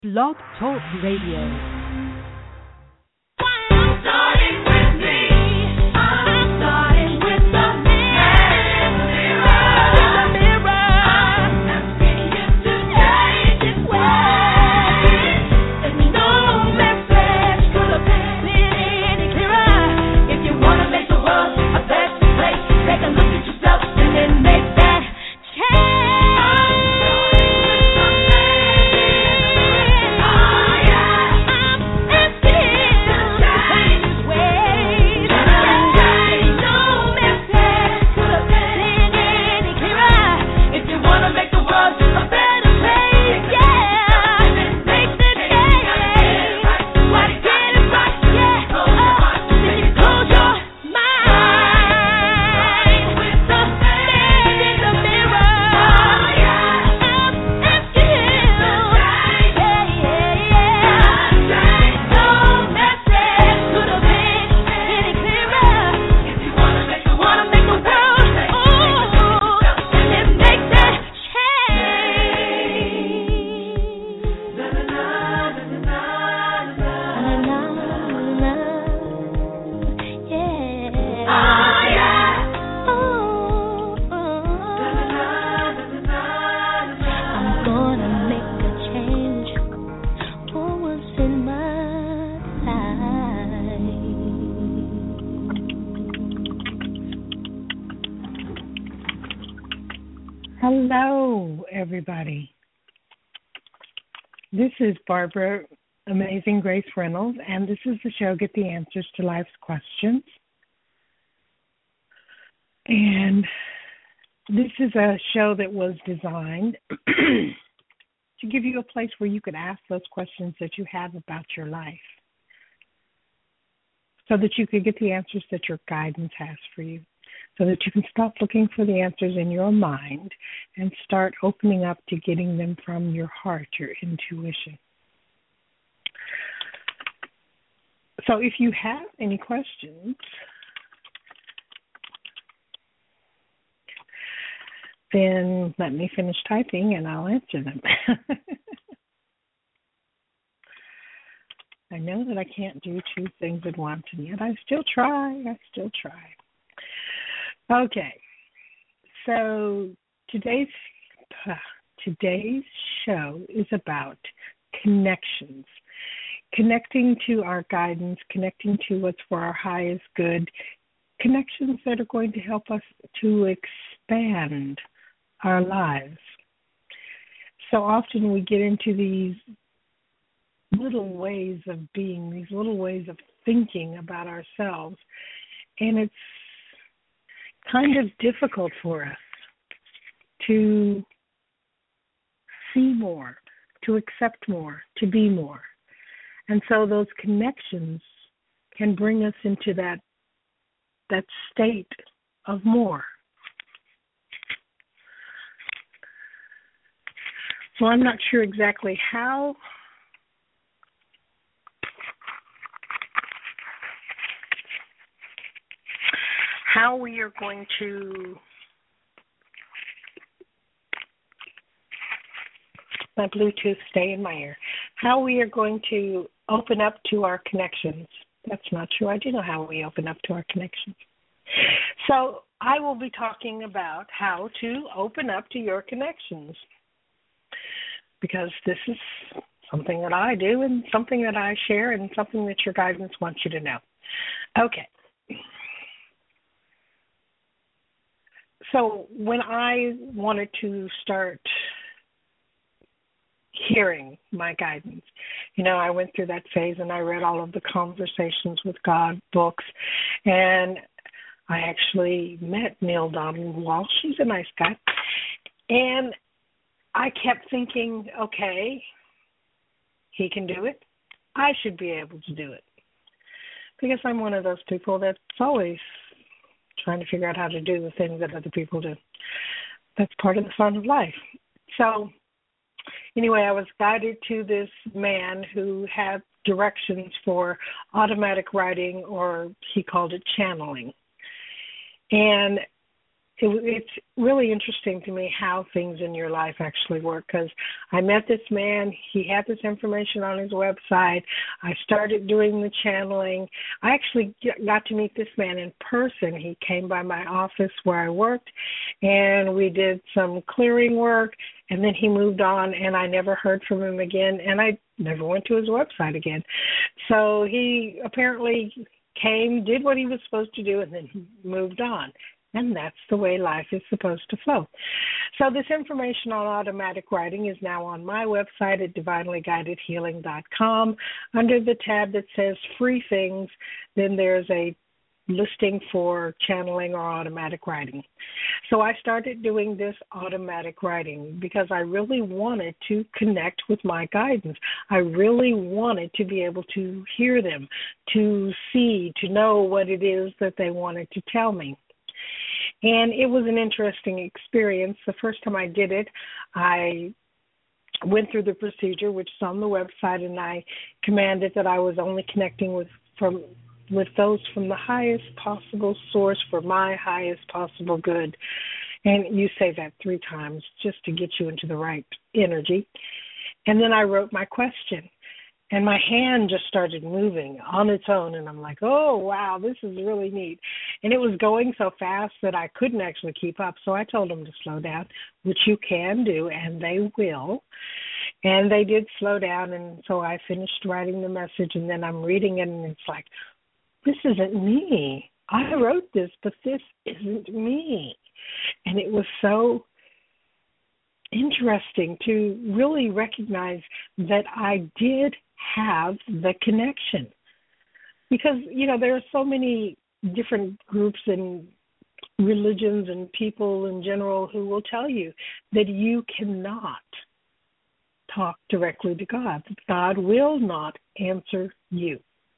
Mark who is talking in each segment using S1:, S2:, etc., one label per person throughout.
S1: Blog Talk Radio.
S2: Hello, everybody. This is Barbara Amazing Grace Reynolds, and this is the show, Get the Answers to Life's Questions. And this is a show that was designed to give you a place where you could ask those questions that you have about your life so that you could get the answers that your guidance has for you, so that you can stop looking for the answers in your mind and start opening up to getting them from your heart, your intuition. So if you have any questions, then let me finish typing and I'll answer them. I know that I can't do two things at once, and yet I still try. Okay, so today's show is about connections, connecting to our guidance, connecting to what's for our highest good, connections that are going to help us to expand our lives. So often we get into these little ways of being, these little ways of thinking about ourselves, and it's kind of difficult for us to see more, to accept more, to be more. And so those connections can bring us into that state of more. So I'm not sure exactly how we are going to, my Bluetooth stay in my ear, how we are going to open up to our connections. That's not true. I do know how we open up to our connections. So I will be talking about how to open up to your connections, because this is something that I do and something that I share and something that your guidance wants you to know. Okay. So when I wanted to start hearing my guidance, I went through that phase and I read all of the Conversations with God books, and I actually met Neale Donald Walsch. He's a nice guy. And I kept thinking, okay, he can do it. I should be able to do it. Because I'm one of those people that's always trying to figure out how to do the things that other people do. That's part of the fun of life. So anyway, I was guided to this man who had directions for automatic writing, or he called it channeling. And it's really interesting to me how things in your life actually work, because I met this man. He had this information on his website. I started doing the channeling. I actually got to meet this man in person. He came by my office where I worked, and we did some clearing work, and then he moved on, and I never heard from him again, and I never went to his website again. So he apparently came, did what he was supposed to do, and then he moved on. And that's the way life is supposed to flow. So this information on automatic writing is now on my website at divinelyguidedhealing.com. Under the tab that says free things, then there's a listing for channeling or automatic writing. So I started doing this automatic writing because I really wanted to connect with my guidance. I really wanted to be able to hear them, to see, to know what it is that they wanted to tell me. And it was an interesting experience. The first time I did it, I went through the procedure, which is on the website, and I commanded that I was only connecting with those from the highest possible source for my highest possible good. And you say that 3 times just to get you into the right energy. And then I wrote my question. And my hand just started moving on its own, and I'm like, oh, wow, this is really neat. And it was going so fast that I couldn't actually keep up, so I told them to slow down, which you can do, and they will. And they did slow down, and so I finished writing the message, and then I'm reading it, and it's like, this isn't me. I wrote this, but this isn't me. And it was so interesting to really recognize that I did have the connection, because there are so many different groups and religions and people in general who will tell you that you cannot talk directly to God. God will not answer you,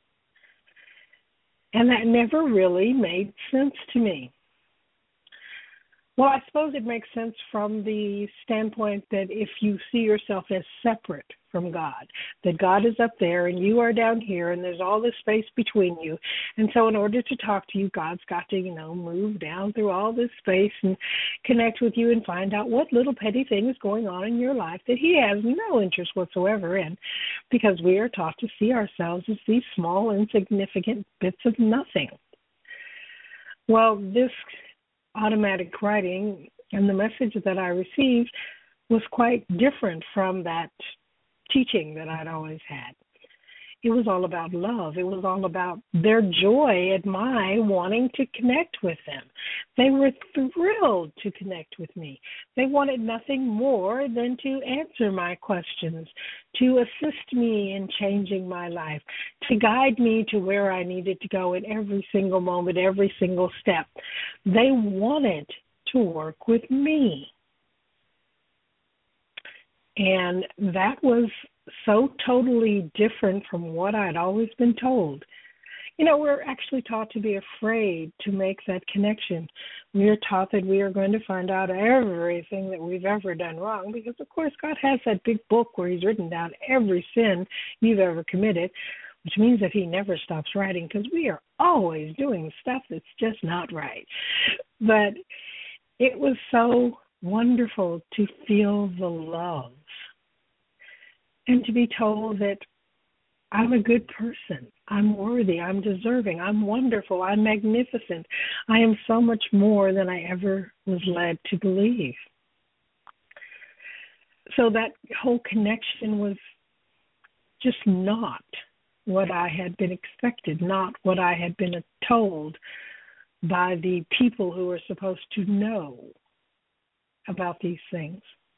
S2: and that never really made sense to me. Well, I suppose it makes sense from the standpoint that if you see yourself as separate from God, that God is up there and you are down here and there's all this space between you. And so in order to talk to you, God's got to, move down through all this space and connect with you and find out what little petty thing is going on in your life that he has no interest whatsoever in, because we are taught to see ourselves as these small, insignificant bits of nothing. Well, this automatic writing and the message that I received was quite different from that teaching that I'd always had. It was all about love. It was all about their joy at my wanting to connect with them. They were thrilled to connect with me. They wanted nothing more than to answer my questions, to assist me in changing my life, to guide me to where I needed to go in every single moment, every single step. They wanted to work with me. And that was so totally different from what I'd always been told. We're actually taught to be afraid to make that connection. We are taught that we are going to find out everything that we've ever done wrong, because, of course, God has that big book where he's written down every sin you've ever committed, which means that he never stops writing, because we are always doing stuff that's just not right. But it was so wonderful to feel the love and to be told that I'm a good person, I'm worthy, I'm deserving, I'm wonderful, I'm magnificent. I am so much more than I ever was led to believe. So that whole connection was just not what I had been expected, not what I had been told by the people who are supposed to know about these things.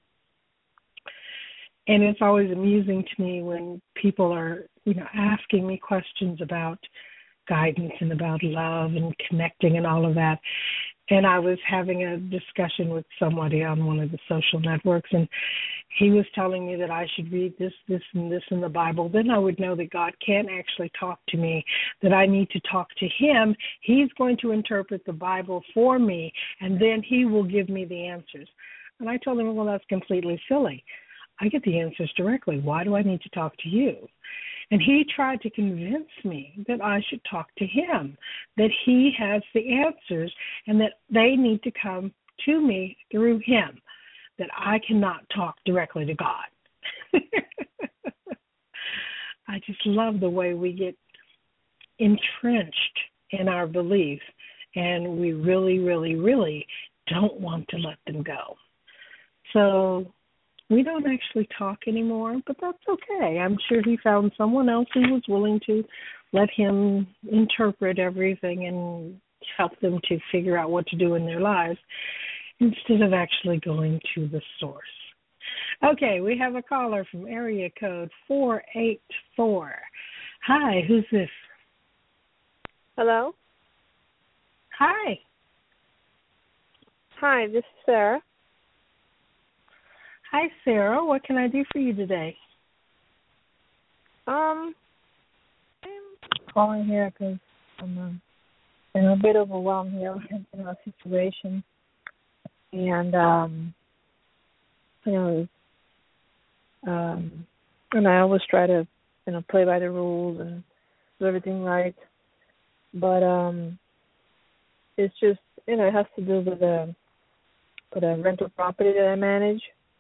S2: And it's always amusing to me when people are, asking me questions about guidance and about love and connecting and all of that. And I was having a discussion with somebody on one of the social networks, and he was telling me that I should read this, and this in the Bible. Then I would know that God can't actually talk to me, that I need to talk to him. He's going to interpret the Bible for me, and then he will give me the answers. And I told him, well, that's completely silly. I get the answers directly. Why do I need to talk to you? And he tried to convince me that I should talk to him, that he has the answers, and that they need to come to me through him, that I cannot talk directly to God. I just love the way we get entrenched in our beliefs, and we really, really, really don't want to let them go. So we don't actually talk anymore, but that's okay. I'm sure he found someone else who was willing to let him interpret everything and help them to figure out what to do in their lives instead of actually going to the source. Okay, we have a caller from area code 484. Hi, who's this?
S3: Hello?
S2: Hi.
S3: Hi, this is Sarah.
S2: Hi, Sarah. What can I do for you today?
S3: I'm calling here because I'm a bit overwhelmed here in our situation. And, and I always try to, play by the rules and do everything right. But it's just, it has to do with a rental property that I manage.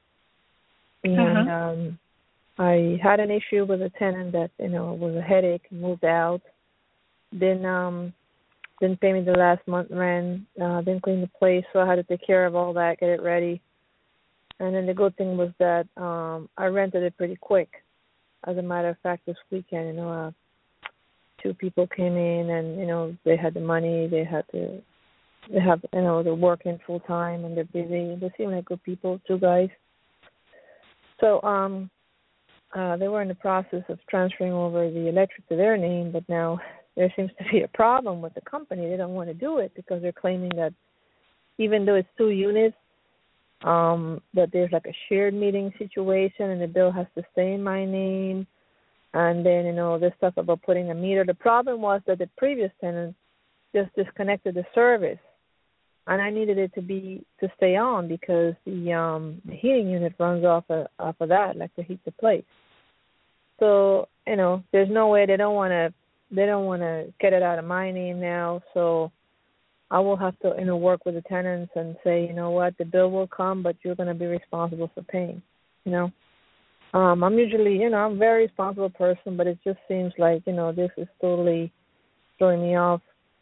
S3: And I had an issue with a tenant that, was a headache and moved out. Didn't pay me the last month rent, didn't clean the place, so I had to take care of all that, get it ready. And then the good thing was that I rented it pretty quick. As a matter of fact, this weekend, two people came in and, they had the money, they're working full time and they're busy. They seem like good people, two guys. So they were in the process of transferring over the electric to their name, but now there seems to be a problem with the company. They don't want to do it because they're claiming that even though it's 2 units, that there's like a shared meeting situation and the bill has to stay in my name. And then, this stuff about putting a meter. The problem was that the previous tenant just disconnected the service. And I needed it to stay on because the heating unit runs off of that, like to heat the place. So, there's no way they don't want to get it out of my name now. So I will have to, work with the tenants and say, you know what, the bill will come, but you're going to be responsible for paying, I'm usually, I'm a very responsible person, but it just seems like, this is totally throwing me off.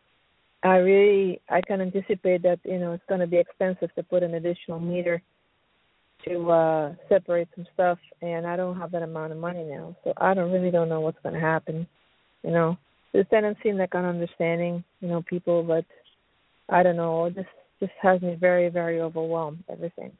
S3: I can anticipate that, it's going to be expensive to put an additional meter to separate some stuff, and I don't have that amount of money now, so I don't know what's going to happen. The tenants seem like understanding, people, but I don't know. This has me very, very overwhelmed, everything.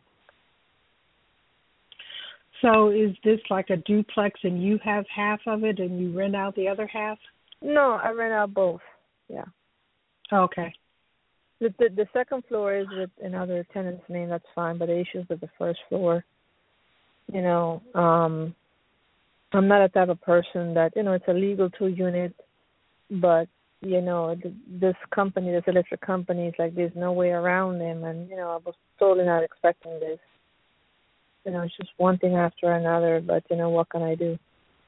S2: So is this like a duplex and you have half of it and you rent out the other half?
S3: No, I rent out both, yeah.
S2: Okay.
S3: The second floor is with another tenant's name, that's fine, but the issues with the first floor, I'm not a type of person that, it's a legal 2-unit, but, this company, this electric company, is like there's no way around them, and, I was totally not expecting this. It's just one thing after another, but, what can I do?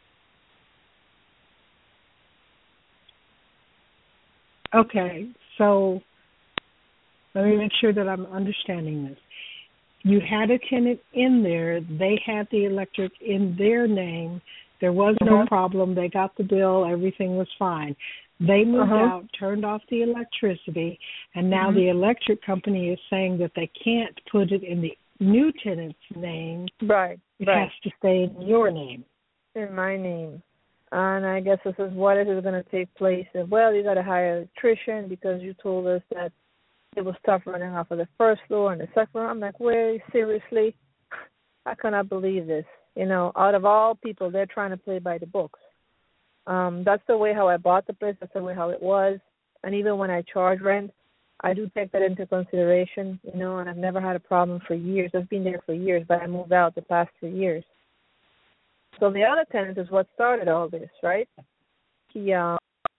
S2: Okay, so let me make sure that I'm understanding this. You had a tenant in there. They had the electric in their name. There was no problem. They got the bill. Everything was fine. They moved out, turned off the electricity, and now the electric company is saying that they can't put it in the new tenant's name.
S3: Right.
S2: It has to stay in your name.
S3: In my name. And I guess this is what is going to take place. Well, you got to hire an electrician because you told us that it was tough running off of the first floor and the second floor. I'm like, wait, seriously? I cannot believe this. Out of all people, they're trying to play by the books. That's the way how I bought the place. That's the way how it was. And even when I charge rent, I do take that into consideration, and I've never had a problem for years. I've been there for years, but I moved out the past 3 years. So the other tenant is what started all this, right? He was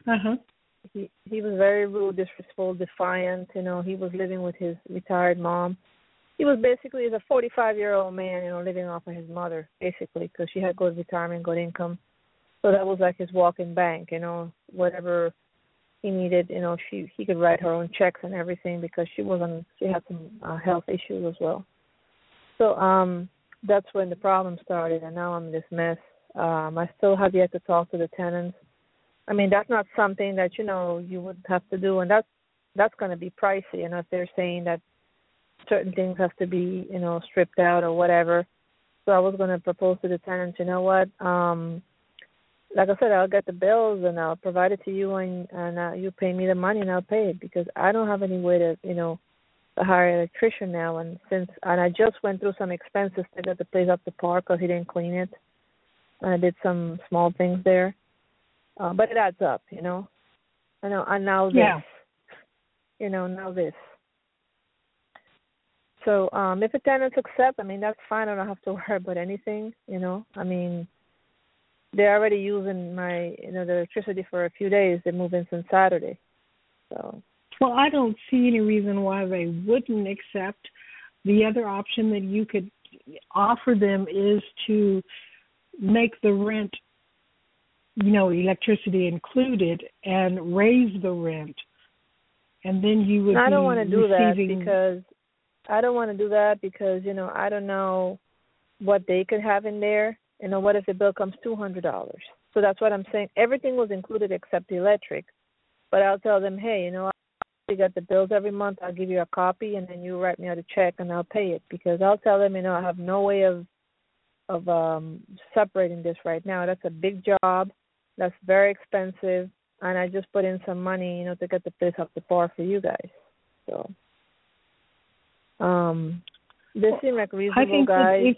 S3: very rude, disrespectful, defiant. He was living with his retired mom. He was basically a 45-year-old man, living off of his mother, basically, because she had good retirement, good income. So that was like his walking bank, whatever he needed, he could write her own checks and everything because she had some health issues as well. So that's when the problem started, and now I'm in this mess. I still have yet to talk to the tenants. I mean, that's not something that you would have to do, and that's going to be pricey. If they're saying that certain things have to be stripped out or whatever. So I was going to propose to the tenants, you know what? Like I said, I'll get the bills and I'll provide it to you, and you pay me the money and I'll pay it because I don't have any way to to hire an electrician now. And I just went through some expenses to get the place up to par because he didn't clean it. And I did some small things there. But it adds up, I know, and now this, now this. So if the tenants accept, I mean, that's fine. I don't have to worry about anything, I mean, they're already using my, the electricity for a few days. They move in since Saturday. So.
S2: Well, I don't see any reason why they wouldn't accept. The other option that you could offer them is to make the rent, electricity included, and raise the rent, and then you would.
S3: I don't want to do that because I don't know what they could have in there. What if the bill comes $200? So that's what I'm saying. Everything was included except the electric. But I'll tell them, hey, I got the bills every month. I'll give you a copy, and then you write me out a check, and I'll pay it. Because I'll tell them, I have no way of separating this right now. That's a big job. That's very expensive. And I just put in some money, to get the place up to par for you guys. So they seem like reasonable guys.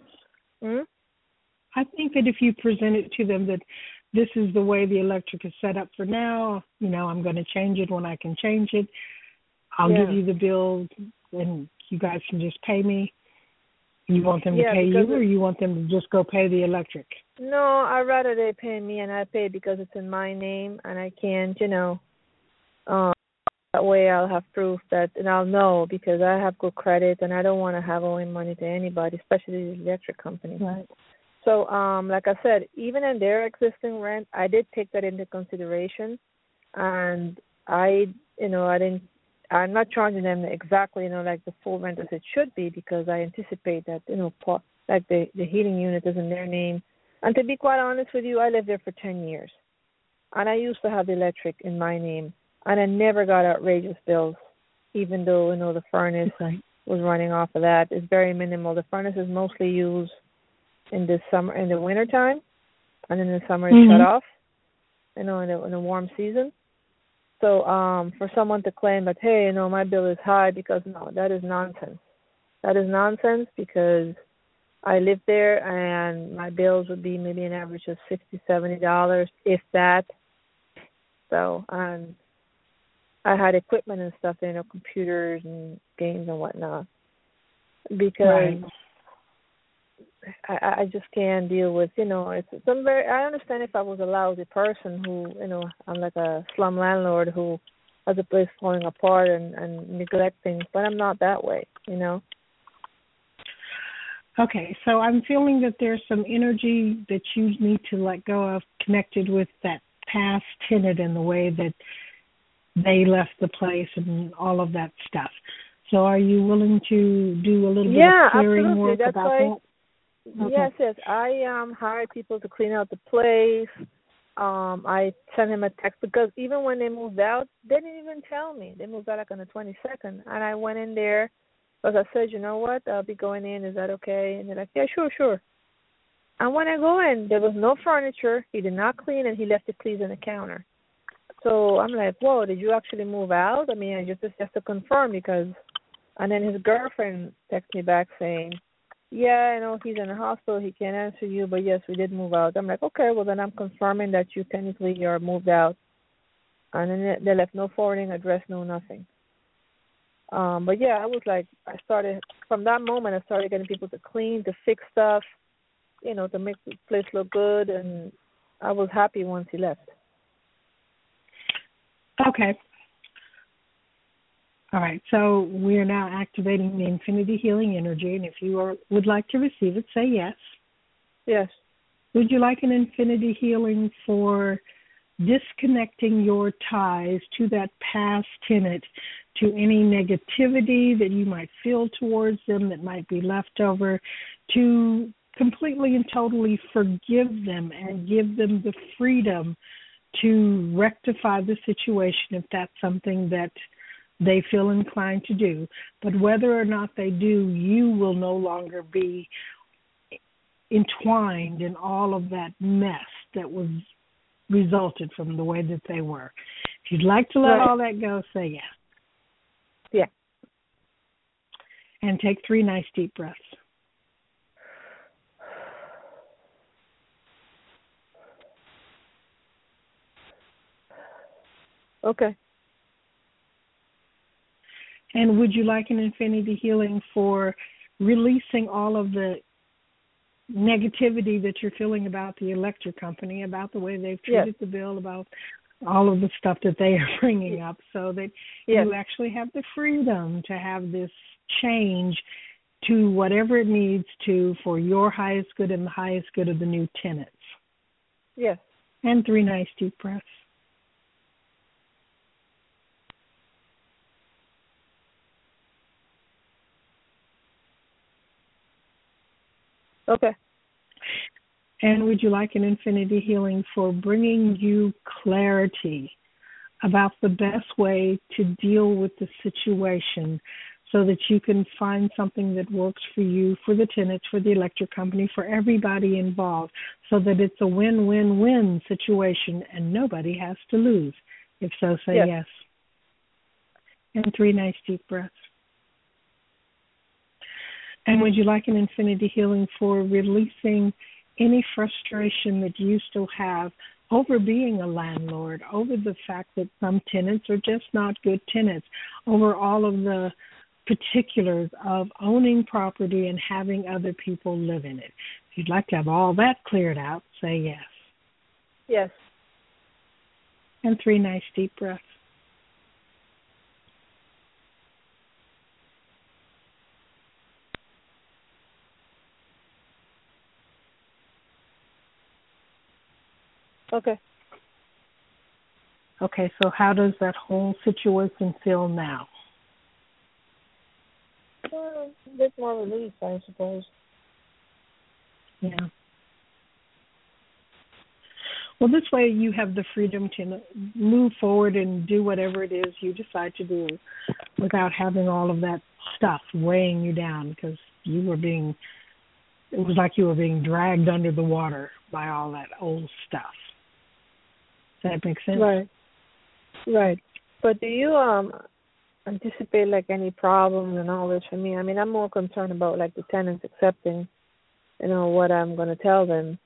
S2: I think that if you present it to them that this is the way the electric is set up for now, I'm going to change it when I can change it. I'll give you the bill and you guys can just pay me. You want them to pay you, or you want them to just go pay the electric?
S3: No, I'd rather they pay me and I pay because it's in my name and I can't, that way I'll have proof that, and I'll know because I have good credit and I don't want to have owing money to anybody, especially the electric company.
S2: Right.
S3: So, like I said, even in their existing rent, I did take that into consideration, and I'm not charging them exactly, like the full rent as it should be because I anticipate that, like the heating unit is in their name. And to be quite honest with you, I lived there for 10 years, and I used to have the electric in my name, and I never got outrageous bills, even though, the furnace was running off of that. It's very minimal. The furnace is mostly used in the winter time, and in the summer it's shut off, in the warm season. So for someone to claim that, hey, my bill is high because, no, that is nonsense. That is nonsense because I live there and my bills would be maybe an average of $60, $70, if that. So I had equipment and stuff there, computers and games and whatnot, because I just can't deal with, I understand if I was a lousy person who, I'm like a slum landlord who has a place falling apart and neglect things, but I'm not that way,
S2: Okay, so I'm feeling that there's some energy that you need to let go of connected with that past tenant and the way that they left the place and all of that stuff. So are you willing to do a little bit of clearing work about that?
S3: Okay. Yes. I hired people to clean out the place. I sent him a text because even when they moved out, they didn't even tell me. They moved out like on the 22nd. And I went in there because I said, you know what, I'll be going in. Is that okay? And they're like, yeah, sure. And when I go in, there was no furniture. He did not clean, and he left the keys on the counter. So I'm like, whoa, did you actually move out? I mean, just to confirm because, and then his girlfriend texted me back saying, yeah, he's in the hospital. He can't answer you, but yes, we did move out. I'm like, okay, well, then I'm confirming that you technically are moved out. And then they left no forwarding address, no nothing. But yeah, I was like, from that moment, I started getting people to clean, to fix stuff, to make the place look good. And I was happy once he left.
S2: Okay. All right, so we are now activating the Infinity Healing Energy, and if you would like to receive it, say yes.
S3: Yes.
S2: Would you like an infinity healing for disconnecting your ties to that past tenant, to any negativity that you might feel towards them that might be left over, to completely and totally forgive them and give them the freedom to rectify the situation if that's something that they feel inclined to do. But whether or not they do, you will no longer be entwined in all of that mess that was resulted from the way that they were. If you'd like to let all that go, say yes.
S3: Yeah.
S2: And take 3 nice deep breaths.
S3: Okay.
S2: And would you like an infinity healing for releasing all of the negativity that you're feeling about the electric company, about the way they've treated the bill, about all of the stuff that they are bringing up, so that you actually have the freedom to have this change to whatever it needs to for your highest good and the highest good of the new tenants?
S3: Yes.
S2: And 3 nice deep breaths.
S3: Okay.
S2: And would you like an infinity healing for bringing you clarity about the best way to deal with the situation so that you can find something that works for you, for the tenants, for the electric company, for everybody involved, so that it's a win-win-win situation and nobody has to lose? If so, say yes. And 3 nice deep breaths. And would you like an infinity healing for releasing any frustration that you still have over being a landlord, over the fact that some tenants are just not good tenants, over all of the particulars of owning property and having other people live in it? If you'd like to have all that cleared out, say yes.
S3: Yes.
S2: And 3 nice deep breaths.
S3: Okay.
S2: Okay, so how does that whole situation feel now?
S3: A bit more relief, I suppose.
S2: Yeah. Well, this way you have the freedom to move forward and do whatever it is you decide to do without having all of that stuff weighing you down, because it was like you were being dragged under the water by all that old stuff. Does that make sense?
S3: Right. But do you anticipate like any problems and all this for me? I mean, I'm more concerned about like the tenants accepting, what I'm going to tell them.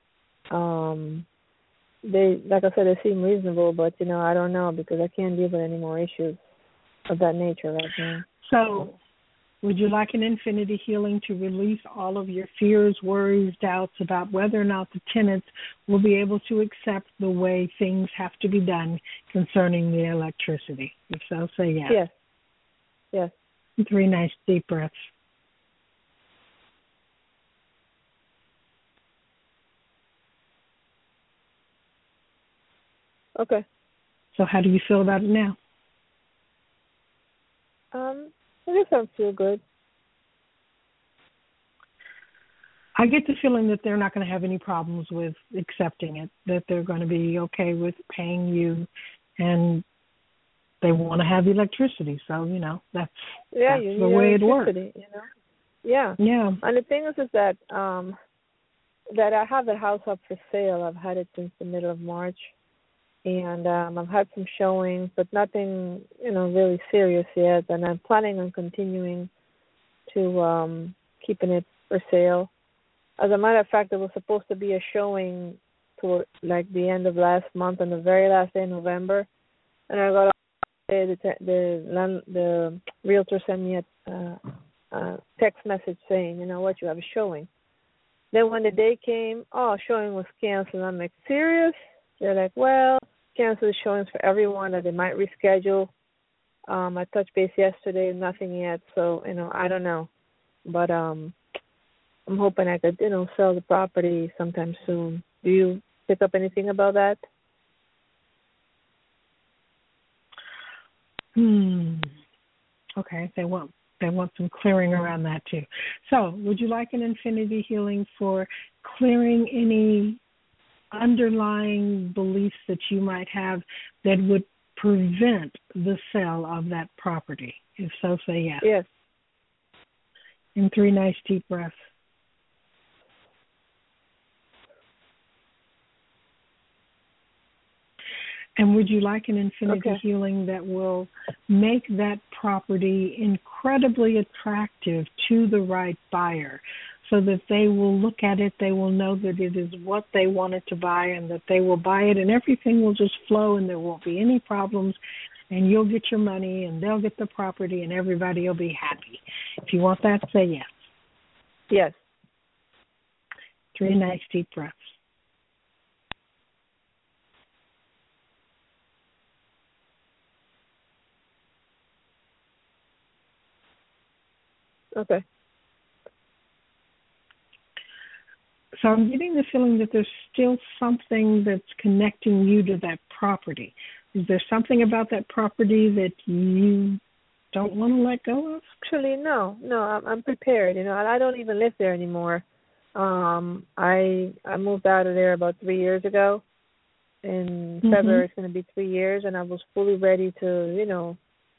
S3: They, like I said, they seem reasonable, but I don't know, because I can't deal with any more issues of that nature right now.
S2: So, would you like an infinity healing to release all of your fears, worries, doubts about whether or not the tenants will be able to accept the way things have to be done concerning the electricity? If so, say yes.
S3: Yes.
S2: 3 nice deep breaths.
S3: Okay.
S2: So how do you feel about it now?
S3: I guess I feel good.
S2: I get the feeling that they're not going to have any problems with accepting it, that they're going to be okay with paying you, and they want to have electricity. So, that's the way it works.
S3: Yeah.
S2: Yeah.
S3: And the thing is that that I have the house up for sale. I've had it since the middle of March. And I've had some showings, but nothing, really serious yet. And I'm planning on continuing to keeping it for sale. As a matter of fact, there was supposed to be a showing toward like the end of last month, on the very last day of November. And I got the realtor sent me a text message saying, what, you have a showing. Then when the day came, showing was canceled. I'm like, serious? They're like, well, cancel the showings for everyone, that they might reschedule. I touched base yesterday, nothing yet, so, I don't know. But I'm hoping I could, sell the property sometime soon. Do you pick up anything about that?
S2: Okay, they want some clearing around that too. So, would you like an infinity healing for clearing any underlying beliefs that you might have that would prevent the sale of that property? If so, say yes.
S3: Yes.
S2: In 3 nice deep breaths. And would you like an infinity healing that will make that property incredibly attractive to the right buyer so that they will look at it, they will know that it is what they wanted to buy and that they will buy it and everything will just flow and there won't be any problems and you'll get your money and they'll get the property and everybody will be happy. If you want that, say yes.
S3: Yes.
S2: 3 nice deep breaths.
S3: Okay.
S2: So I'm getting the feeling that there's still something that's connecting you to that property. Is there something about that property that you don't want to let go of?
S3: Actually, no. I'm prepared. I don't even live there anymore. I moved out of there about 3 years ago. In February, it's going to be 3 years, and I was fully ready to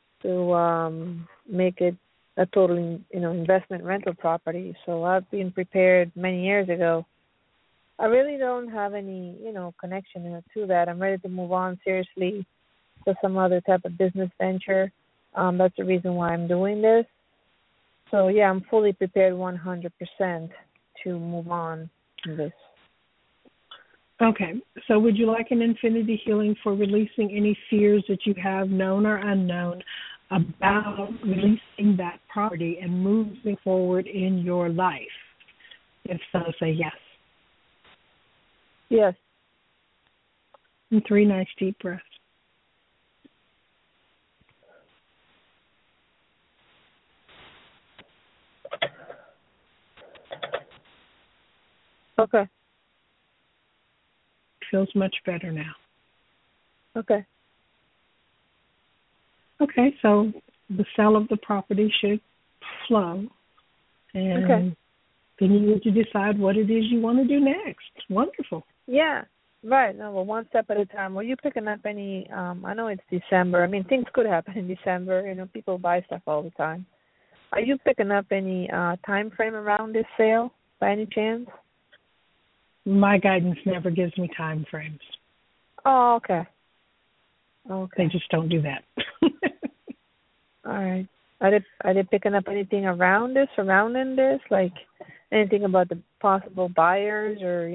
S3: make it a total, investment rental property. So I've been prepared many years ago. I really don't have any, connection to that. I'm ready to move on seriously to some other type of business venture. That's the reason why I'm doing this. So, yeah, I'm fully prepared 100% to move on from this.
S2: Okay. So would you like an infinity healing for releasing any fears that you have, known or unknown, about releasing that property and moving forward in your life? If so, say yes.
S3: Yes.
S2: And 3 nice deep breaths.
S3: Okay.
S2: Feels much better now.
S3: Okay.
S2: Okay, so the sale of the property should flow. And then you need to decide what it is you want to do next. Wonderful.
S3: Yeah, right. No, well, one step at a time. Were you picking up any, I know it's December. I mean, things could happen in December. People buy stuff all the time. Are you picking up any time frame around this sale by any chance?
S2: My guidance never gives me time frames.
S3: Oh, okay. Okay.
S2: They just don't do that.
S3: All right. Are they picking up anything surrounding this, like anything about the possible buyers or,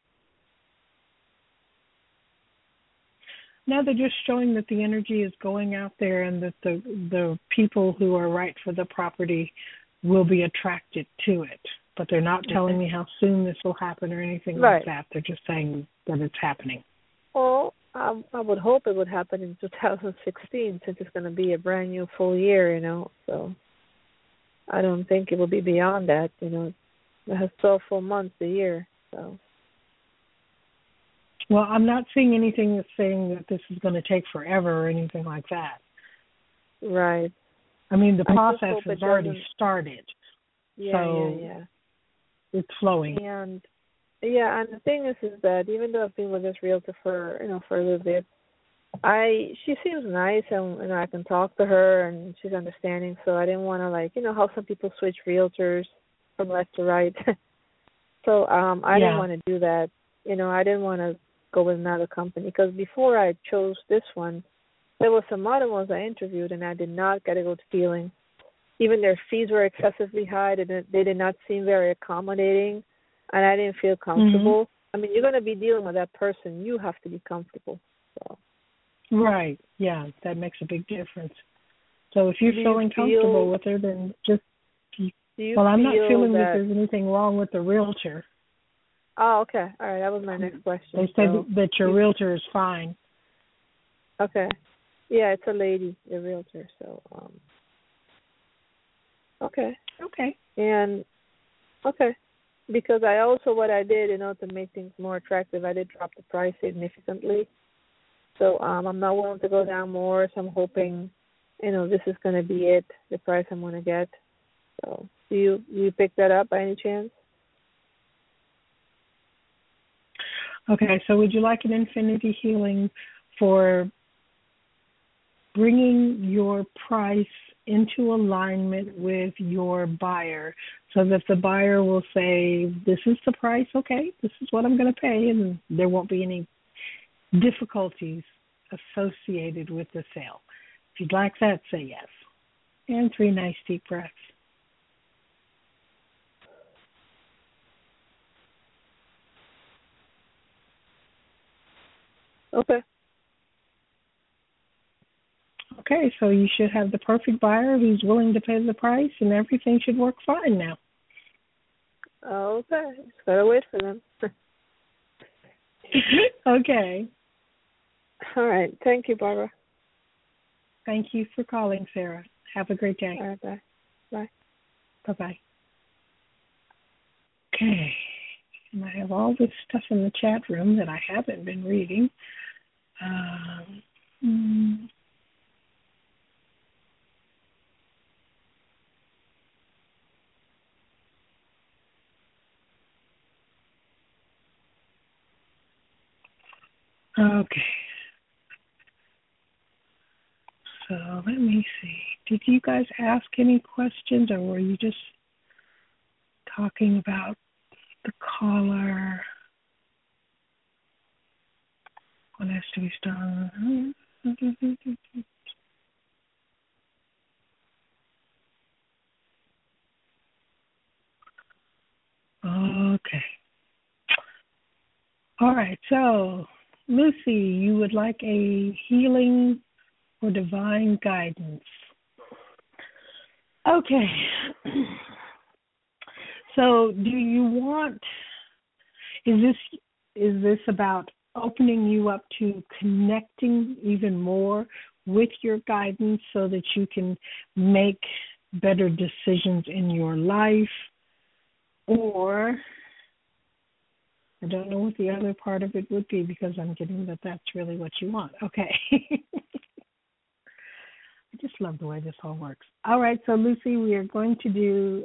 S2: No, they're just showing that the energy is going out there and that the people who are right for the property will be attracted to it. But they're not telling me how soon this will happen or anything like that. They're just saying that it's happening.
S3: Well, I would hope it would happen in 2016 since it's going to be a brand new full year, So I don't think it will be beyond that, It has 12 full months a year, so.
S2: Well, I'm not seeing anything that's saying that this is going to take forever or anything like that.
S3: Right.
S2: I mean, the process has already started.
S3: Yeah.
S2: It's flowing.
S3: And the thing is that even though I've been with this realtor for a little bit, she seems nice and I can talk to her and she's understanding. So I didn't want to how some people switch realtors from left to right. So I didn't want to do that. I didn't want to go with another company because before I chose this one, there were some other ones I interviewed and I did not get a good feeling. Even their fees were excessively high. They did not seem very accommodating, and I didn't feel comfortable. I mean, you're going to be dealing with that person. You have to be comfortable. So.
S2: Right. Yeah, that makes a big difference. So if you're feeling comfortable with her, then just I'm not feeling that there's anything wrong with the realtor.
S3: Oh, okay. All right. That was my next question.
S2: They said that your realtor is fine.
S3: Okay. Yeah, it's a lady, the realtor. So, Okay.
S2: Okay.
S3: And, okay. because what I did, to make things more attractive, I did drop the price significantly. So I'm not willing to go down more. So I'm hoping, this is going to be it, the price I'm going to get. So do you pick that up by any chance?
S2: Okay, so would you like an infinity healing for bringing your price into alignment with your buyer so that the buyer will say, this is the price, okay, this is what I'm going to pay, and there won't be any difficulties associated with the sale? If you'd like that, say yes. And 3 nice deep breaths.
S3: Okay.
S2: Okay, so you should have the perfect buyer who's willing to pay the price, and everything should work fine now.
S3: Okay. Just gotta wait for them.
S2: Okay.
S3: All right. Thank you, Barbara.
S2: Thank you for calling, Sarah. Have a great day.
S3: All right, bye. Bye.
S2: Bye-bye. Okay. And I have all this stuff in the chat room that I haven't been reading. Okay. So let me see. Did you guys ask any questions, or were you just talking about the caller? What has to be done? Okay. All right. So, Lucy, you would like a healing or divine guidance. Okay. So, do you want? Is this about opening you up to connecting even more with your guidance so that you can make better decisions in your life? Or, I don't know what the other part of it would be, because I'm getting that that's really what you want. Okay. I just love the way this all works. All right, so Lucy, we are going to do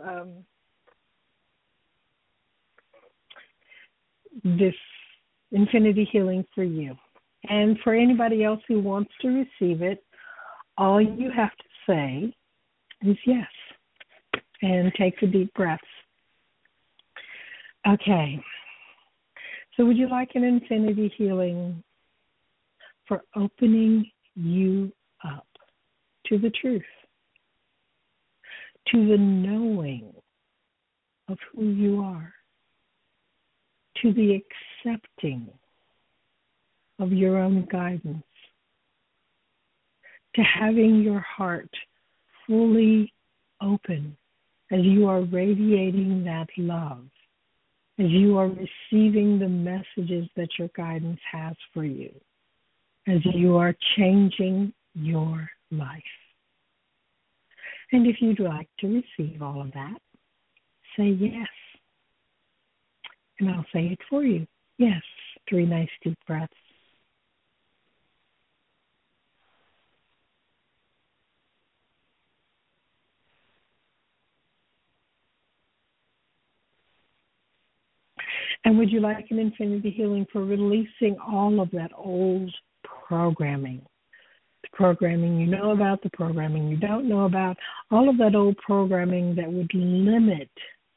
S2: this infinity healing for you. And for anybody else who wants to receive it, all you have to say is yes. And take the deep breaths. Okay. So would you like an infinity healing for opening you up to the truth, to the knowing of who you are, to the accepting of your own guidance, to having your heart fully open as you are radiating that love, as you are receiving the messages that your guidance has for you, as you are changing your life. And if you'd like to receive all of that, say yes. And I'll say it for you. Yes. 3 nice deep breaths. And would you like an infinity healing for releasing all of that old programming? The programming you know about, the programming you don't know about, all of that old programming that would limit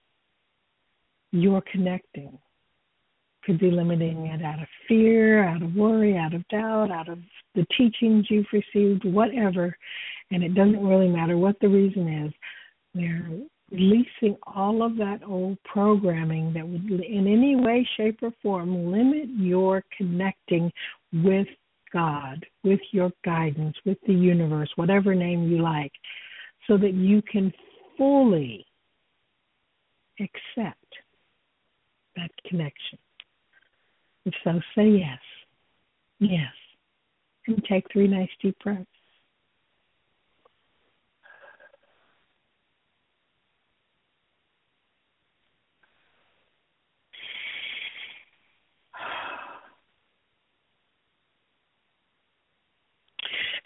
S2: your connecting. Could be limiting it out of fear, out of worry, out of doubt, out of the teachings you've received, whatever. And it doesn't really matter what the reason is. We're releasing all of that old programming that would in any way, shape, or form limit your connecting with God, with your guidance, with the universe, whatever name you like, so that you can fully accept that connection. If so, say yes. Yes. And take 3 nice deep breaths.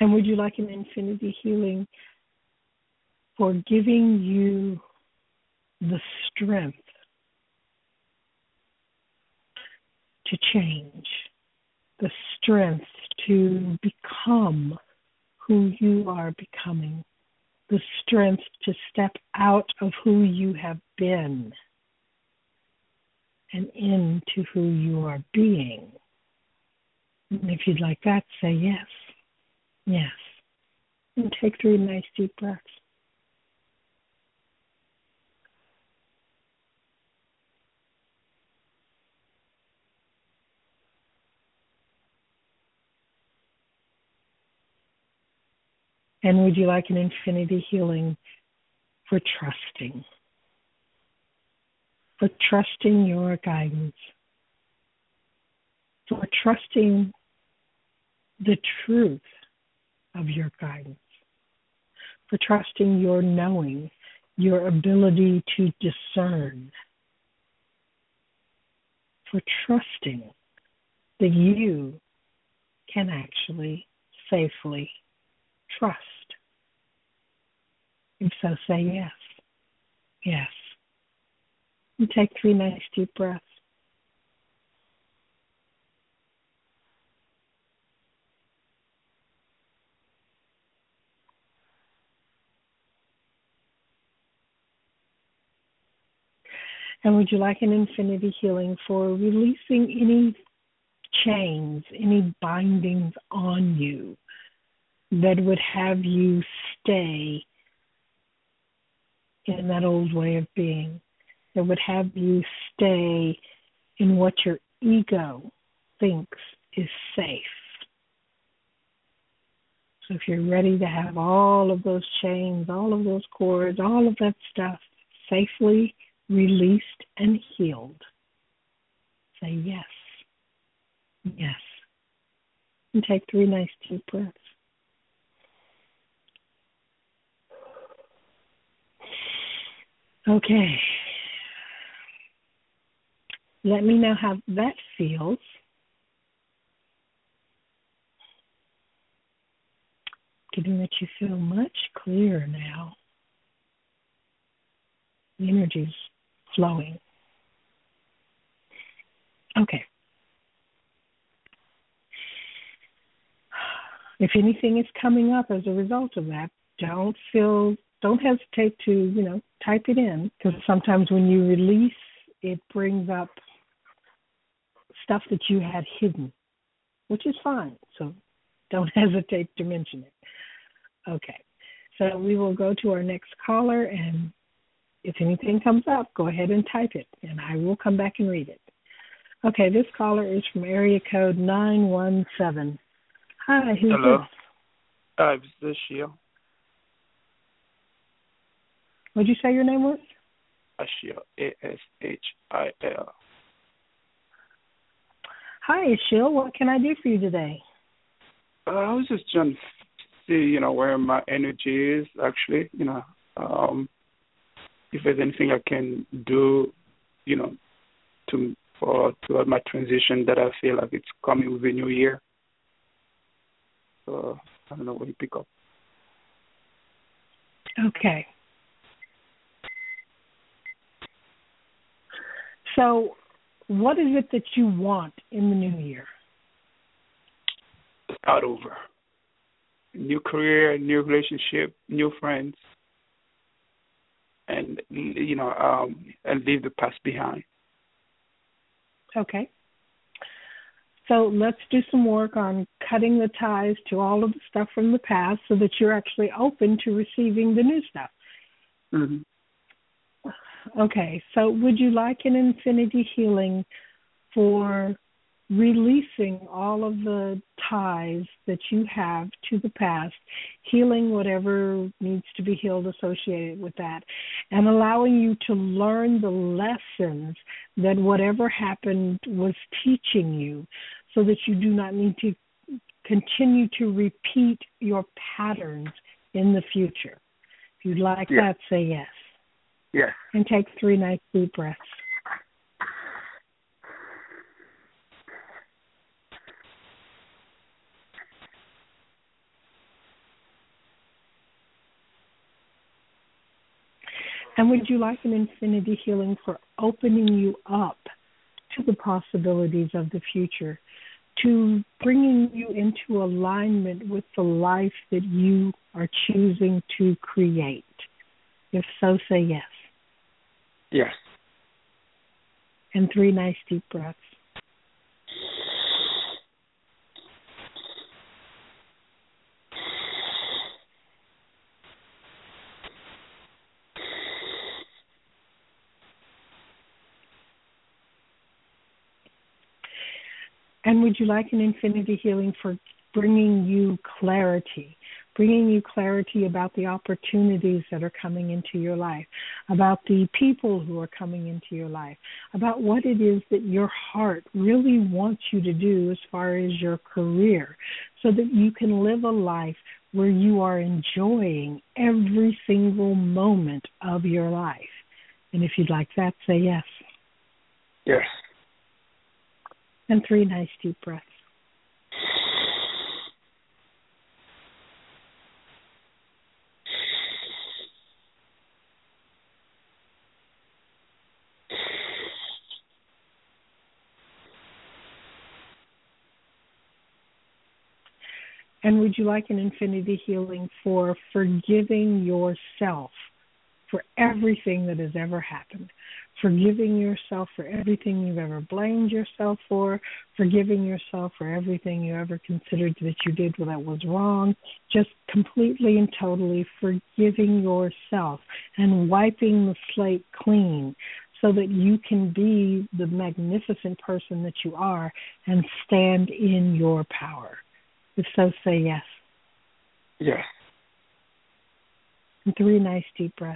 S2: And would you like an infinity healing for giving you the strength to change, the strength to become who you are becoming, the strength to step out of who you have been and into who you are being? And if you'd like that, say yes. Yes. And take 3 nice deep breaths. And would you like an infinity healing for trusting? For trusting your guidance. For trusting the truth of your guidance. For trusting your knowing, your ability to discern. For trusting that you can actually safely trust. If so, say yes. Yes. And take 3 nice deep breaths. And would you like an infinity healing for releasing any chains, any bindings on you that would have you stay in that old way of being, that would have you stay in what your ego thinks is safe? So if you're ready to have all of those chains, all of those cords, all of that stuff safely released and healed, say yes. Yes. And take 3 nice deep breaths. Okay. Let me know how that feels. Getting that you feel much clearer now. The energy's flowing. Okay. If anything is coming up as a result of that, don't hesitate to, type it in, because sometimes when you release, it brings up stuff that you had hidden, which is fine. So don't hesitate to mention it. Okay. So we will go to our next caller, and if anything comes up, go ahead and type it, and I will come back and read it. Okay, this caller is from area code 917. Hi, who's
S4: Hello.
S2: this?
S4: Hi, this is Ashil.
S2: What'd you say your name was?
S4: Ashil, Ashil.
S2: Hi, Ashil. What can I do for you today?
S4: I was just trying to see, where my energy is, actually, if there's anything I can do, toward my transition that I feel like it's coming with the new year. So I don't know what you pick up.
S2: Okay. So what is it that you want in the new year?
S4: Start over. New career, new relationship, new friends, and and leave the past behind.
S2: Okay. So let's do some work on cutting the ties to all of the stuff from the past so that you're actually open to receiving the new stuff.
S4: Mm-hmm.
S2: Okay. So would you like an infinity healing for releasing all of the ties that you have to the past, healing whatever needs to be healed associated with that, and allowing you to learn the lessons that whatever happened was teaching you, so that you do not need to continue to repeat your patterns in the future? If you'd like that, say yes.
S4: Yes.
S2: And take 3 nice deep breaths. And would you like an infinity healing for opening you up to the possibilities of the future, to bringing you into alignment with the life that you are choosing to create? If so, say yes.
S4: Yes.
S2: And 3 nice deep breaths. And would you like an infinity healing for bringing you clarity about the opportunities that are coming into your life, about the people who are coming into your life, about what it is that your heart really wants you to do as far as your career, so that you can live a life where you are enjoying every single moment of your life? And if you'd like that, say yes.
S4: Yes.
S2: And 3 nice deep breaths. And would you like an infinity healing for forgiving yourself for everything that has ever happened? Forgiving yourself for everything you've ever blamed yourself for, forgiving yourself for everything you ever considered that you did that was wrong, just completely and totally forgiving yourself and wiping the slate clean so that you can be the magnificent person that you are and stand in your power. If so, say yes.
S4: Yes.
S2: And 3 nice deep breaths.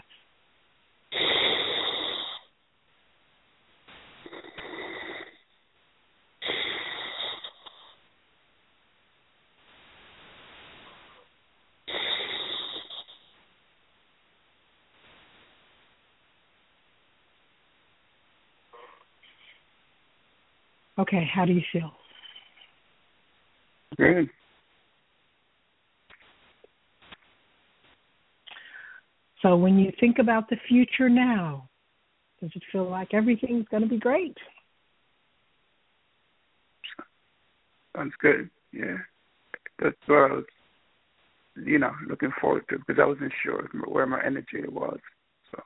S2: Okay, how do you feel?
S4: Good.
S2: So when you think about the future now, does it feel like everything's going to be great?
S4: Sounds good. Yeah. That's what I was, looking forward to, because I wasn't sure where my energy was. So.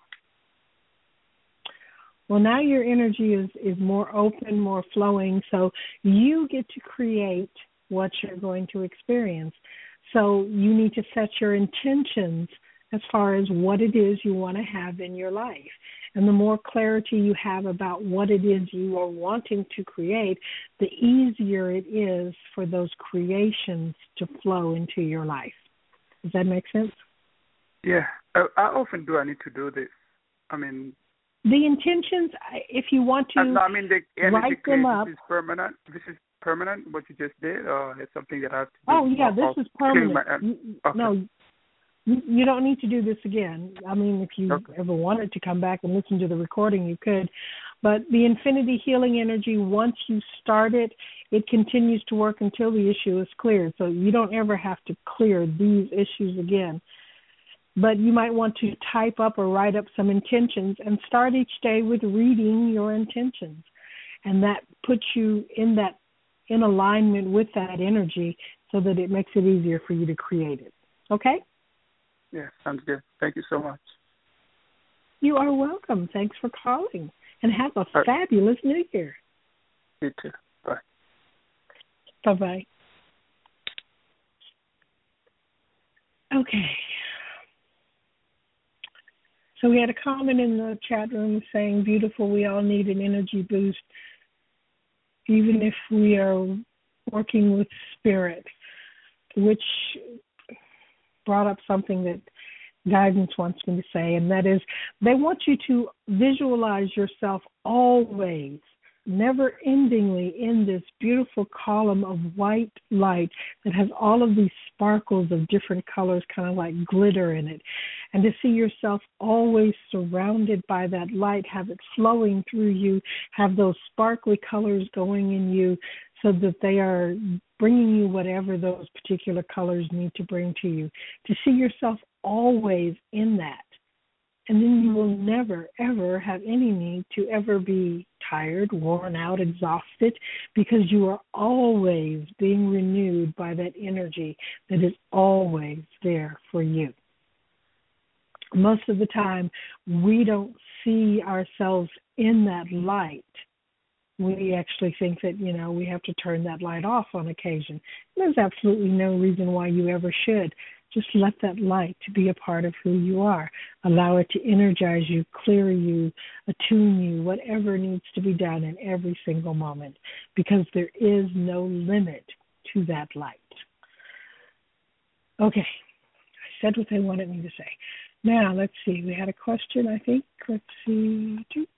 S2: Well, now your energy is more open, more flowing, so you get to create what you're going to experience. So you need to set your intentions as far as what it is you want to have in your life. And the more clarity you have about what it is you are wanting to create, the easier it is for those creations to flow into your life. Does that make sense?
S4: Yeah. How often do I need to do this? I mean...
S2: The intentions, if you want to
S4: the energy
S2: write them up.
S4: This is permanent? This is permanent, what you just did? Or it's something that I have to do?
S2: Oh, yeah, this is permanent.
S4: Okay.
S2: No, you don't need to do this again. I mean, if you ever wanted to come back and listen to the recording, you could. But the infinity healing energy, once you start it, it continues to work until the issue is cleared. So you don't ever have to clear these issues again. But you might want to type up or write up some intentions and start each day with reading your intentions. And that puts you in alignment with that energy so that it makes it easier for you to create it. Okay?
S4: Yeah, sounds good. Thank you so much.
S2: You are welcome. Thanks for calling. And have a fabulous New Year.
S4: You too. Bye.
S2: Bye-bye. Okay. So we had a comment in the chat room saying, beautiful, we all need an energy boost, even if we are working with spirit, which brought up something that guidance wants me to say, and that is they want you to visualize yourself always, never-endingly in this beautiful column of white light that has all of these sparkles of different colors, kind of like glitter in it, and to see yourself always surrounded by that light, have it flowing through you, have those sparkly colors going in you so that they are bringing you whatever those particular colors need to bring to you. To see yourself always in that And then you will never, ever have any need to ever be tired, worn out, exhausted, because you are always being renewed by that energy that is always there for you. Most of the time, we don't see ourselves in that light. We actually think that, we have to turn that light off on occasion. There's absolutely no reason why you ever should. Just let that light be a part of who you are. Allow it to energize you, clear you, attune you, whatever needs to be done in every single moment, because there is no limit to that light. Okay, I said what they wanted me to say. Now, let's see. We had a question, I think. Let's see.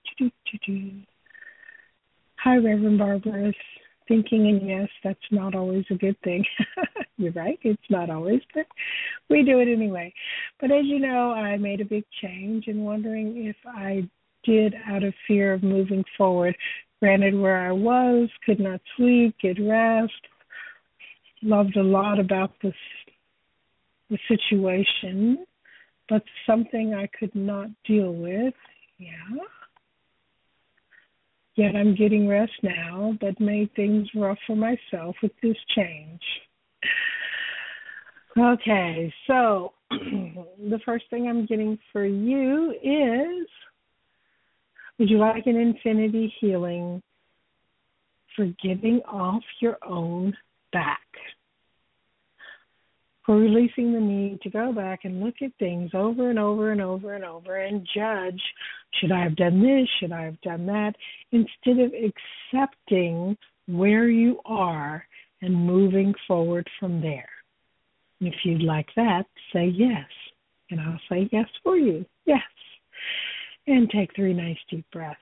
S2: Hi, Reverend Barbara. Thinking and yes, that's not always a good thing. You're right. It's not always, but we do it anyway. But as you know, I made a big change and wondering if I did out of fear of moving forward. Granted, where I was, could not sleep, get rest, loved a lot about the situation, but something I could not deal with. Yeah. Yet I'm getting rest now, but made things rough for myself with this change. Okay, so the first thing I'm getting for you is, would you like an infinity healing for getting off your own back? For releasing the need to go back and look at things over and over and over and over and judge, should I have done this, should I have done that, instead of accepting where you are and moving forward from there. And if you'd like that, say yes, and I'll say yes for you, yes. And take 3 nice deep breaths.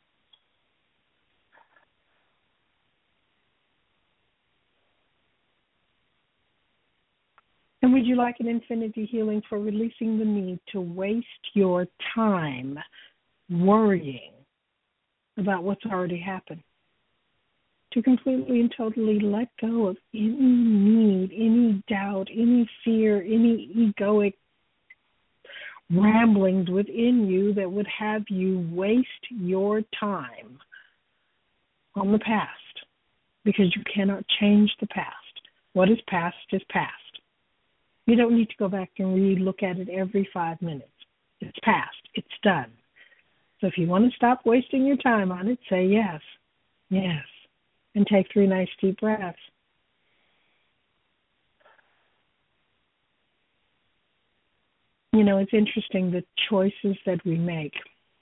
S2: And would you like an infinity healing for releasing the need to waste your time worrying about what's already happened? To completely and totally let go of any need, any doubt, any fear, any egoic ramblings within you that would have you waste your time on the past, because you cannot change the past. What is past is past. You don't need to go back and re-look at it every 5 minutes. It's past. It's done. So if you want to stop wasting your time on it, say yes. Yes. And take 3 nice deep breaths. It's interesting, the choices that we make.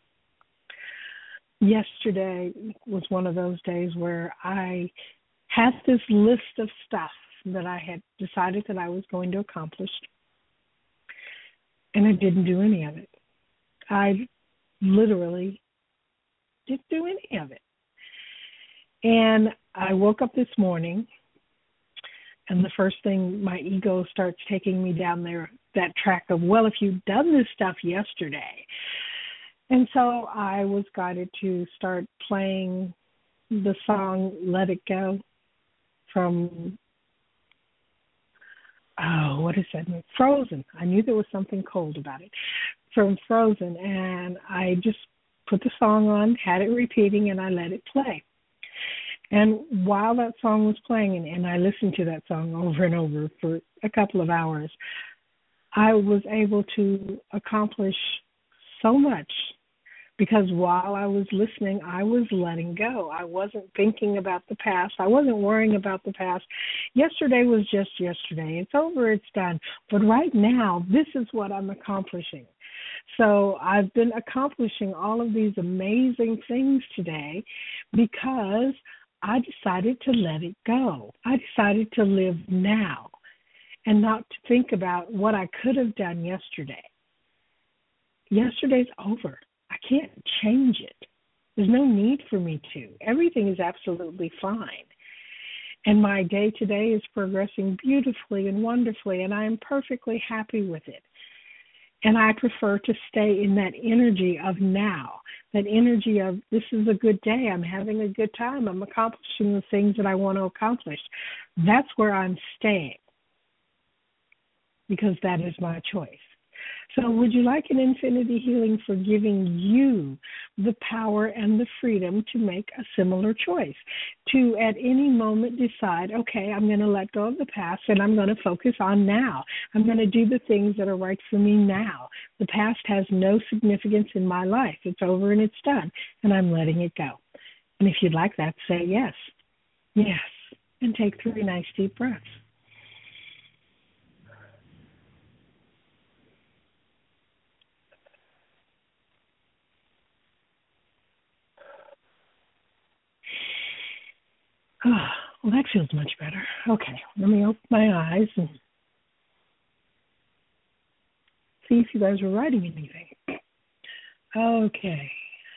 S2: Yesterday was one of those days where I had this list of stuff that I had decided that I was going to accomplish, and I didn't do any of it. I literally didn't do any of it. And I woke up this morning, and the first thing, my ego starts taking me down that track of, well, if you'd done this stuff yesterday. And so I was guided to start playing the song Let It Go from what is that? Frozen. I knew there was something cold about it. From Frozen. And I just put the song on, had it repeating, and I let it play. And while that song was playing, and I listened to that song over and over for a couple of hours, I was able to accomplish so much, because while I was listening, I was letting go. I wasn't thinking about the past. I wasn't worrying about the past. Yesterday was just yesterday. It's over. It's done. But right now, this is what I'm accomplishing. So I've been accomplishing all of these amazing things today because I decided to let it go. I decided to live now and not to think about what I could have done yesterday. Yesterday's over. I can't change it. There's no need for me to. Everything is absolutely fine. And my day today is progressing beautifully and wonderfully, and I am perfectly happy with it. And I prefer to stay in that energy of now, that energy of this is a good day, I'm having a good time, I'm accomplishing the things that I want to accomplish. That's where I'm staying, because that is my choice. So would you like an infinity healing for giving you the power and the freedom to make a similar choice? To at any moment decide, okay, I'm going to let go of the past and I'm going to focus on now. I'm going to do the things that are right for me now. The past has no significance in my life. It's over and it's done, and I'm letting it go. And if you'd like that, say yes. Yes. And take 3 nice deep breaths. Oh, well, that feels much better. Okay, let me open my eyes and see if you guys are writing anything. Okay.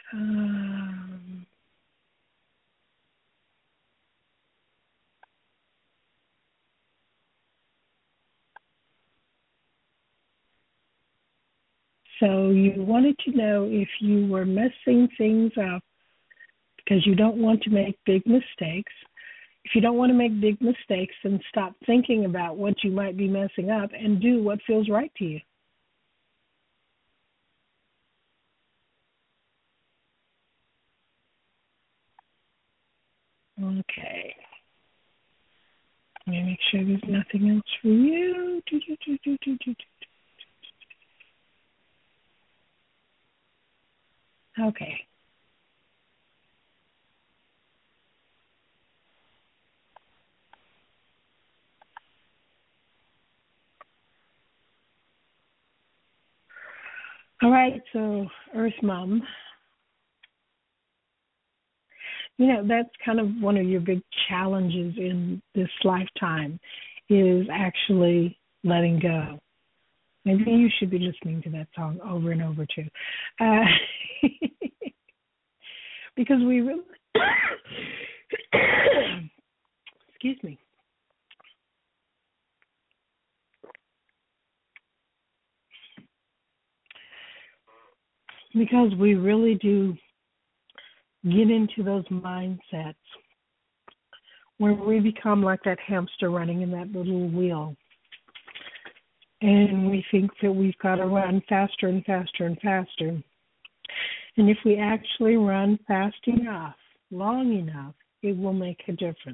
S2: So you wanted to know if you were messing things up because you don't want to make big mistakes. If you don't want to make big mistakes, then stop thinking about what you might be messing up and do what feels right to you. Okay. Let me make sure there's nothing else for you. Okay. All right, so Earth Mom, you know, that's kind of one of your big challenges in this lifetime is actually letting go. Maybe you should be listening to that song over and over too. Because we really, excuse me. Because we really do get into those mindsets where we become like that hamster running in that little wheel. And we think that we've got to run faster and faster and faster. And if we actually run fast enough, long enough, it will make a difference.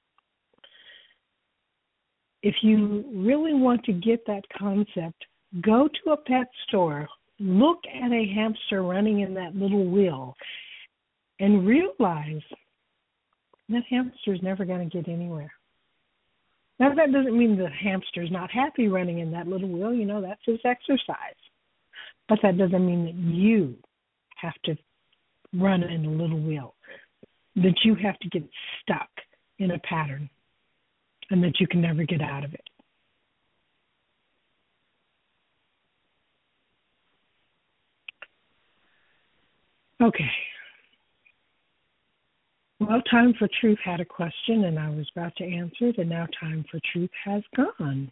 S2: If you really want to get that concept, go to a pet store, look at a hamster running in that little wheel, and realize that hamster is never going to get anywhere. Now, that doesn't mean the hamster is not happy running in that little wheel. You know, that's his exercise. But that doesn't mean that you have to run in a little wheel, that you have to get stuck in a pattern and that you can never get out of it. Okay. Well, Time for Truth had a question, and I was about to answer it, and now Time for Truth has gone.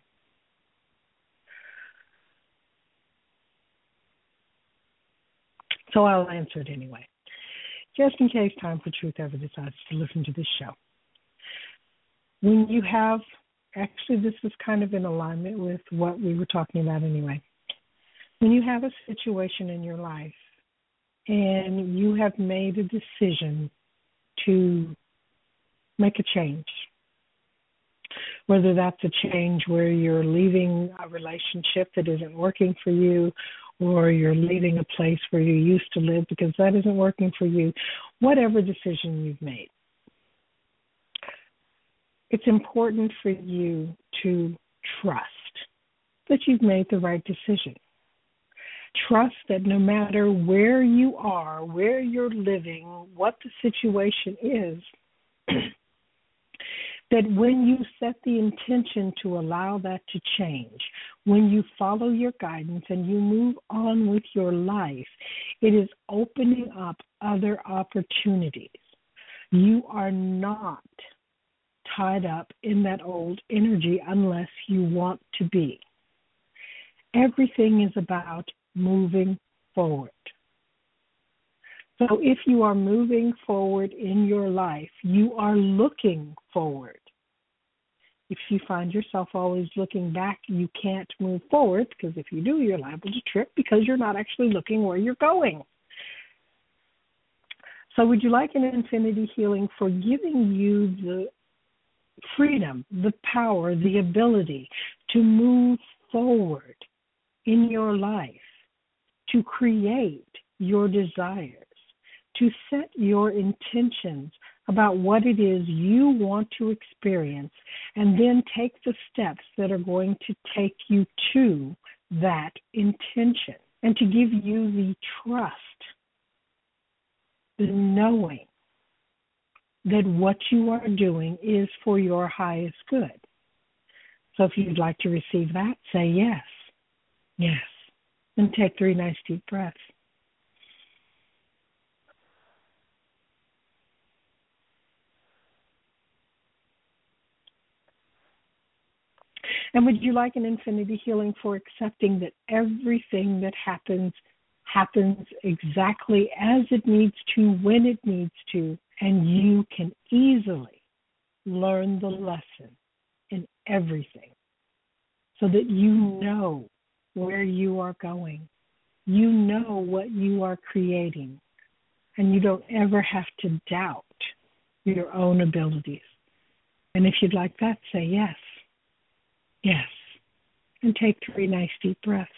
S2: So I'll answer it anyway, just in case Time for Truth ever decides to listen to this show. When you have, actually this is kind of in alignment with what we were talking about anyway. When you have a situation in your life and you have made a decision to make a change, whether that's a change where you're leaving a relationship that isn't working for you, or you're leaving a place where you used to live because that isn't working for you, whatever decision you've made, it's important for you to trust that you've made the right decision. Trust that no matter where you are, where you're living, what the situation is, that when you set the intention to allow that to change, when you follow your guidance and you move on with your life, it is opening up other opportunities. You are not tied up in that old energy unless you want to be. Everything is about moving forward. So if you are moving forward in your life, you are looking forward. If you find yourself always looking back, you can't move forward, because if you do, you're liable to trip because you're not actually looking where you're going. So would you like an infinity healing for giving you the freedom, the power, the ability to move forward in your life, to create your desires, to set your intentions about what it is you want to experience, and then take the steps that are going to take you to that intention, and to give you the trust, the knowing that what you are doing is for your highest good. So if you'd like to receive that, say yes. Yes. And take 3 nice deep breaths. And would you like an infinity healing for accepting that everything that happens exactly as it needs to, when it needs to, and you can easily learn the lesson in everything so that you know where you are going, you know what you are creating, and you don't ever have to doubt your own abilities. And if you'd like that, say yes. Yes. And take 3 nice deep breaths.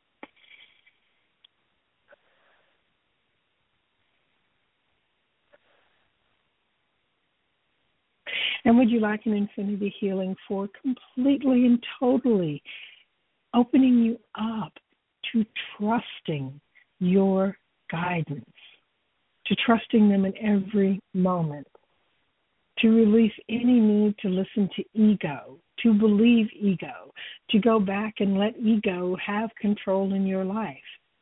S2: And would you like an infinity healing for completely and totally opening you up to trusting your guidance, to trusting them in every moment, to release any need to listen to ego, to believe ego, to go back and let ego have control in your life?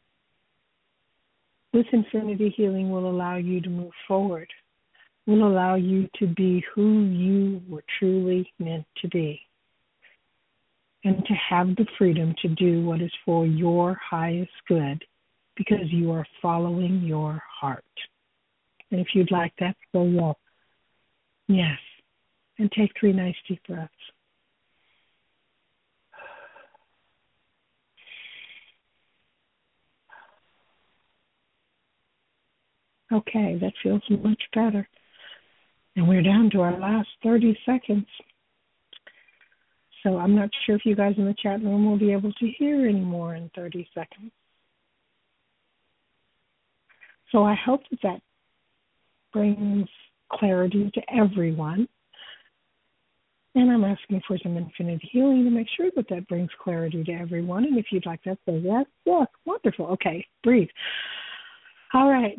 S2: This infinity healing will allow you to move forward, will allow you to be who you were truly meant to be, and to have the freedom to do what is for your highest good, because you are following your heart. And if you'd like that, go yes. Yes. And take 3 nice deep breaths. Okay, that feels much better. And we're down to our last 30 seconds. So I'm not sure if you guys in the chat room will be able to hear anymore in 30 seconds. So I hope that brings clarity to everyone. And I'm asking for some infinite healing to make sure that brings clarity to everyone. And if you'd like that, say yes. Yes, wonderful. Okay, breathe. All right.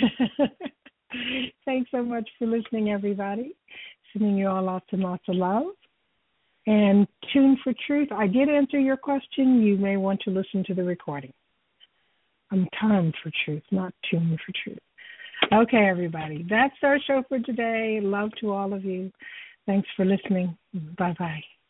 S2: Thanks so much for listening, everybody. Sending you all lots and lots of love. And Tune for Truth, I did answer your question. You may want to listen to the recording. I'm Time for Truth, not Tune for Truth. Okay, everybody. That's our show for today. Love to all of you. Thanks for listening. Bye-bye.